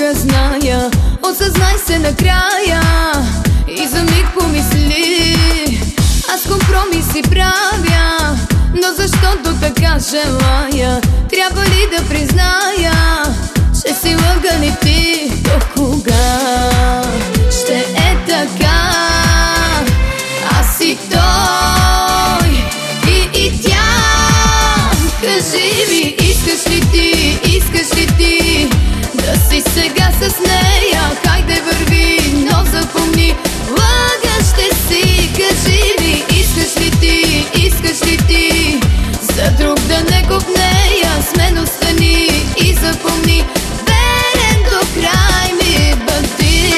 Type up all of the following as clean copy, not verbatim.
да зная. Осъзнай се накрая и за миг помисли. Аз компромиси правя, но защото така желая. Трябва ли да призная, че си лъган и ти? До кога ще е така? Аз и той и тя. Кажи ми, искаш ли ти да си сега с нея? Хайде върви, но запомни, лъган ще си. Кажи ми, искаш ли ти за друг да не копнея? С мен остани и запомни, верен до край ми бъди.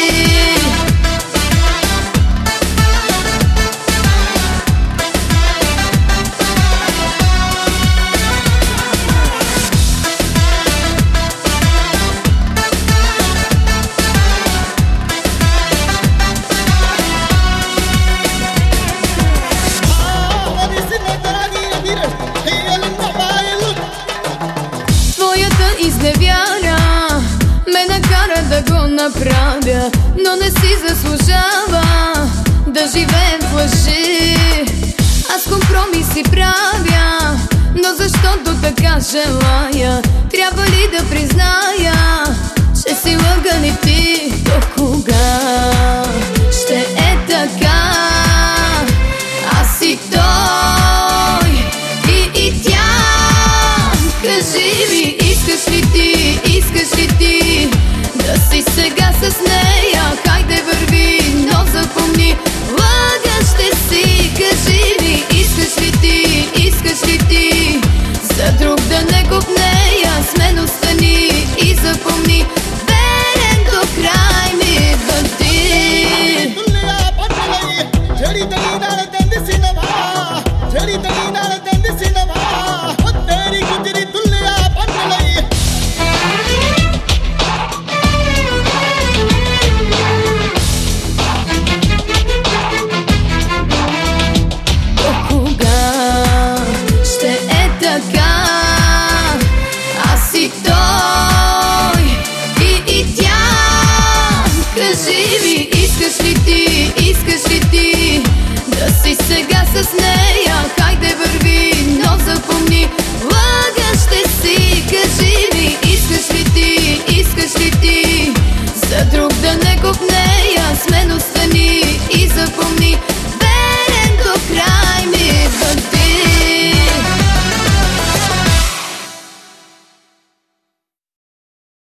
Изневяра ме накара да го направя, но не си заслужава да живеем в лъжи. Аз компромиси правя, но защото така желая. Трябва ли да призная, че си лъган и ти? До кога ще е така? Аз и той и тя. Кажи ми, искаш ли ти да си сега с нея? Хайде върви, но запомни, лъган ще си. Кажи ми, искаш ли ти за друг да не копнея? С мен остани и запомни, верен до край ми бъди. Искаш ли ти да си сега с нея? Хайде върви, но запомни, лъган ще си. Кажи ми, искаш ли ти за друг да не копнея? С мен остани и запомни,